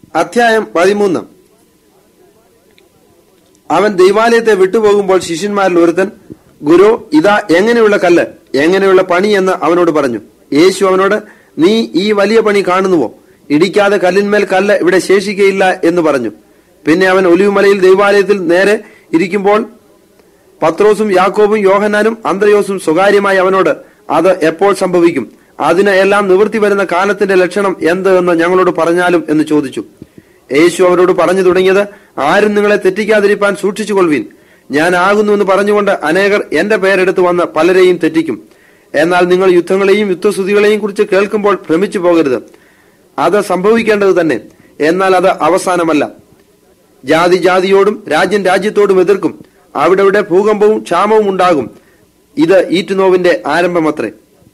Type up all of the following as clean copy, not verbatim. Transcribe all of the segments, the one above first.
അധ്യായം 13. അവൻ ദൈവാലയത്തെ വിട്ടുപോകുമ്പോൾ ശിഷ്യന്മാരിൽ ഒരുത്തൻ, ഗുരു, ഇതാ എങ്ങനെയുള്ള കല്ല്, എങ്ങനെയുള്ള പണി എന്ന് അവനോട് പറഞ്ഞു. യേശു അവനോട്, നീ ഈ വലിയ പണി കാണുന്നുവോ? ഇടിക്കാതെ കല്ലിന്മേൽ കല്ല് ഇവിടെ ശേഷിക്കയില്ല എന്ന് പറഞ്ഞു. പിന്നെ അവൻ ഒലിവുമലയിൽ ദൈവാലയത്തിൽ നേരെ ഇരിക്കുമ്പോൾ പത്രോസും യാക്കോബും യോഹന്നാനും അന്ത്രയോസും സ്വകാര്യമായി അവനോട്, അത് എപ്പോൾ സംഭവിക്കും? അതിന് എല്ലാം നിവൃത്തി വരുന്ന കാലത്തിന്റെ ലക്ഷണം എന്ത് എന്ന് ഞങ്ങളോട് പറഞ്ഞാലും എന്ന് ചോദിച്ചു. യേശു അവരോട് പറഞ്ഞു തുടങ്ങിയത്, ആരും നിങ്ങളെ തെറ്റിക്കാതിരിപ്പാൻ സൂക്ഷിച്ചുകൊള്ളുവിൻ. ഞാൻ ആകുന്നു എന്ന് പറഞ്ഞുകൊണ്ട് അനേകർ എന്റെ പേരെടുത്ത് വന്ന് പലരെയും തെറ്റിക്കും. എന്നാൽ നിങ്ങൾ യുദ്ധങ്ങളെയും യുദ്ധസ്തുതികളെയും കുറിച്ച് കേൾക്കുമ്പോൾ ഭ്രമിച്ചു പോകരുത്. അത് സംഭവിക്കേണ്ടത് തന്നെ, എന്നാൽ അത് അവസാനമല്ല. ജാതി ജാതിയോടും രാജ്യം രാജ്യത്തോടും എതിർക്കും. അവിടെ ഭൂകമ്പവും ക്ഷാമവും ഉണ്ടാകും. ഇത് ഈറ്റുനോവിന്റെ ആരംഭമത്രേ.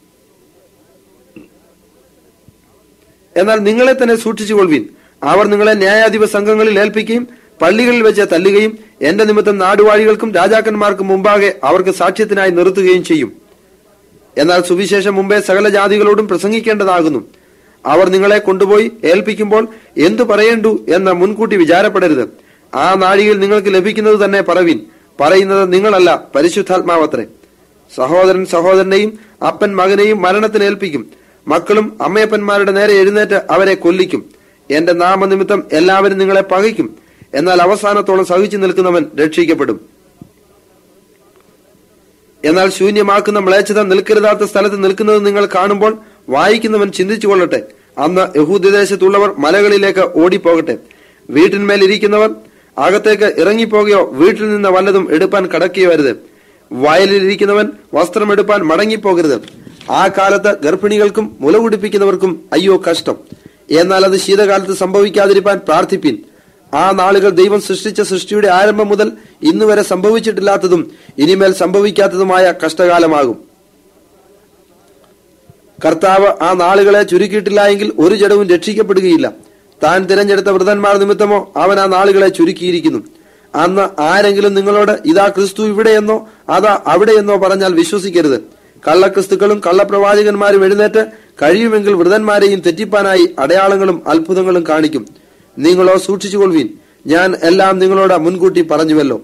എന്നാൽ നിങ്ങളെ തന്നെ സൂക്ഷിച്ചുകൊള്ളുവിൻ. അവർ നിങ്ങളെ ന്യായാധിപ സംഘങ്ങളിൽ ഏൽപ്പിക്കുകയും പള്ളികളിൽ വെച്ച് തല്ലുകയും എന്റെ നിമിത്തം നാടുവാഴികൾക്കും രാജാക്കന്മാർക്കും മുമ്പാകെ അവർക്ക് സാക്ഷ്യത്തിനായി നിർത്തുകയും ചെയ്യും. എന്നാൽ സുവിശേഷം മുമ്പേ സകല ജാതികളോടും പ്രസംഗിക്കേണ്ടതാകുന്നു. അവർ നിങ്ങളെ കൊണ്ടുപോയി ഏൽപ്പിക്കുമ്പോൾ എന്തു പറയേണ്ടു എന്ന് മുൻകൂട്ടി വിചാരപ്പെടരുത്. ആ നാഴികയിൽ നിങ്ങൾക്ക് ലഭിക്കുന്നത് തന്നെ പറവിൻ. പറയുന്നത് നിങ്ങളല്ല, പരിശുദ്ധാത്മാവത്രേ. സഹോദരൻ സഹോദരനെയും അപ്പൻ മകനെയും മരണത്തിന് ഏൽപ്പിക്കും. മക്കളും അമ്മയപ്പന്മാരുടെ നേരെ എഴുന്നേറ്റ് അവരെ കൊല്ലിക്കും. എന്റെ നാമനിമിത്തം എല്ലാവരും നിങ്ങളെ പകയ്ക്കും. എന്നാൽ അവസാനത്തോളം സഹിച്ചു നിൽക്കുന്നവൻ രക്ഷിക്കപ്പെടും. എന്നാൽ ശൂന്യമാക്കുന്ന മ്ലേച്ഛത നിൽക്കരുതാത്ത സ്ഥലത്ത് നിൽക്കുന്നത് നിങ്ങൾ കാണുമ്പോൾ വായിക്കുന്നവൻ ചിന്തിച്ചു കൊള്ളട്ടെ. അന്ന് യഹൂദ്യദേശത്തുള്ളവർ മലകളിലേക്ക് ഓടിപ്പോകട്ടെ. വീട്ടിന്മേൽ ഇരിക്കുന്നവർ അകത്തേക്ക് ഇറങ്ങിപ്പോകുകയോ വീട്ടിൽ നിന്ന് വല്ലതും എടുപ്പാൻ കടക്കുകയോ അരുത്. വയലിലിരിക്കുന്നവൻ വസ്ത്രം എടുപ്പാൻ മടങ്ങിപ്പോകരുത്. ആ കാലത്ത് ഗർഭിണികൾക്കും മുല കുടിപ്പിക്കുന്നവർക്കും അയ്യോ കഷ്ടം. എന്നാൽ അത് ശീതകാലത്ത് സംഭവിക്കാതിരിക്കാൻ പ്രാർത്ഥിപ്പിൻ. ആ നാളുകൾ ദൈവം സൃഷ്ടിച്ച സൃഷ്ടിയുടെ ആരംഭം മുതൽ ഇന്നുവരെ സംഭവിച്ചിട്ടില്ലാത്തതും ഇനിമേൽ സംഭവിക്കാത്തതുമായ കഷ്ടകാലമാകും. കർത്താവ് ആ നാളുകളെ ചുരുക്കിയിട്ടില്ല എങ്കിൽ ഒരു ജഡവും രക്ഷിക്കപ്പെടുകയില്ല. താൻ തിരഞ്ഞെടുത്ത വൃതന്മാർ നിമിത്തമോ അവൻ ആ നാളുകളെ ചുരുക്കിയിരിക്കുന്നു. അന്ന് ആരെങ്കിലും നിങ്ങളോട് ഇതാ ക്രിസ്തു ഇവിടെയെന്നോ അതാ അവിടെയെന്നോ പറഞ്ഞാൽ വിശ്വസിക്കരുത്. കള്ളക്രിസ്തുക്കളും കള്ളപ്രവാചകന്മാരും എഴുന്നേറ്റ് കഴിയുമെങ്കിൽ വൃതന്മാരെയും തെറ്റിപ്പാനായി അടയാളങ്ങളും അത്ഭുതങ്ങളും കാണിക്കും. നിങ്ങളോ സൂക്ഷിച്ചുകൊള്ളുവിൻ. ഞാൻ എല്ലാം നിങ്ങളോട് മുൻകൂട്ടി പറഞ്ഞുവല്ലോ.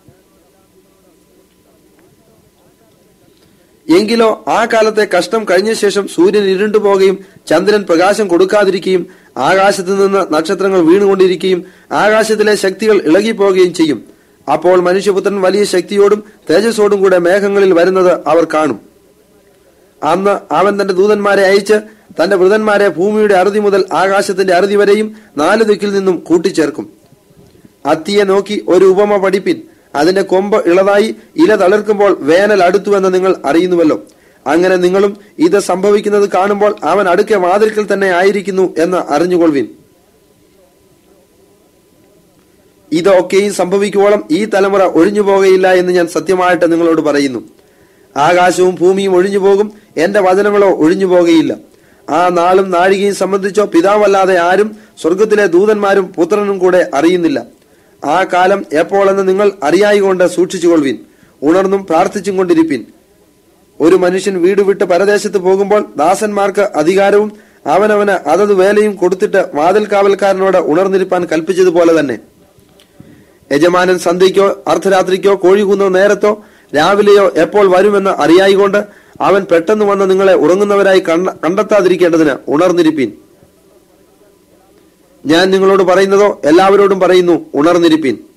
എങ്കിലോ ആ കാലത്തെ കഷ്ടം കഴിഞ്ഞ ശേഷം സൂര്യൻ ഇരുണ്ടുപോകുകയും ചന്ദ്രൻ പ്രകാശം കൊടുക്കാതിരിക്കുകയും ആകാശത്ത് നിന്ന് നക്ഷത്രങ്ങൾ വീണുകൊണ്ടിരിക്കുകയും ആകാശത്തിലെ ശക്തികൾ ഇളകിപ്പോകുകയും ചെയ്യും. അപ്പോൾ മനുഷ്യപുത്രൻ വലിയ ശക്തിയോടും തേജസ്സോടും കൂടെ മേഘങ്ങളിൽ വരുന്നത് അവർ കാണും. അന്ന് അവൻ തന്റെ ദൂതന്മാരെ അയച്ച് തന്റെ വൃതന്മാരെ ഭൂമിയുടെ അറുതി മുതൽ ആകാശത്തിന്റെ അറുതി വരെയും 4 ദിക്കിൽ നിന്നും കൂട്ടിച്ചേർക്കും. അത്തിയെ നോക്കി ഒരു ഉപമ പഠിപ്പിൻ. അതിന്റെ കൊമ്പ് ഇളതായി ഇല തളിർക്കുമ്പോൾ വേനൽ അടുത്തുവെന്ന് നിങ്ങൾ അറിയുന്നുവല്ലോ. അങ്ങനെ നിങ്ങളും ഇത് സംഭവിക്കുന്നത് കാണുമ്പോൾ അവൻ അടുക്കെ വാതിൽക്കൽ തന്നെ ആയിരിക്കുന്നു എന്ന് അറിഞ്ഞുകൊള്ളുവിൻ. ഇതൊക്കെയും സംഭവിക്കുവോളം ഈ തലമുറ ഒഴിഞ്ഞുപോകയില്ല എന്ന് ഞാൻ സത്യമായിട്ട് നിങ്ങളോട് പറയുന്നു. ആകാശവും ഭൂമിയും ഒഴിഞ്ഞു പോകും, എന്റെ വചനങ്ങളോ ഒഴിഞ്ഞു പോകുകയില്ല. ആ നാളും നാഴികയും സംബന്ധിച്ചോ പിതാവല്ലാതെ ആരും സ്വർഗത്തിലെ ദൂതന്മാരും പുത്രനും കൂടെ അറിയുന്നില്ല. ആ കാലം എപ്പോഴെന്ന് നിങ്ങൾ അറിയായികൊണ്ട് സൂക്ഷിച്ചുകൊള്ളുവിൻ. ഉണർന്നും പ്രാർത്ഥിച്ചും കൊണ്ടിരിപ്പിൻ. ഒരു മനുഷ്യൻ വീട് വിട്ട് പരദേശത്ത് പോകുമ്പോൾ ദാസന്മാർക്ക് അധികാരവും അവനവന് അതത് വേലയും കൊടുത്തിട്ട് വാതിൽ കാവൽക്കാരനോട് ഉണർന്നിരിപ്പാൻ കൽപ്പിച്ചതുപോലെ തന്നെ യജമാനൻ സന്ധ്യയ്ക്കോ അർദ്ധരാത്രിക്കോ കോഴികൂന്നോ നേരത്തോ രാവിലെയോ എപ്പോൾ വരുമെന്ന് അറിയായികൊണ്ട് അവൻ പെട്ടെന്ന് വന്ന് നിങ്ങളെ ഉറങ്ങുന്നവരായി കണ്ടെത്താതിരിക്കേണ്ടതിന് ഉണർന്നിരിപ്പീൻ. ഞാൻ നിങ്ങളോട് പറയുന്നതോ എല്ലാവരോടും പറയുന്നു, ഉണർന്നിരിപ്പീൻ.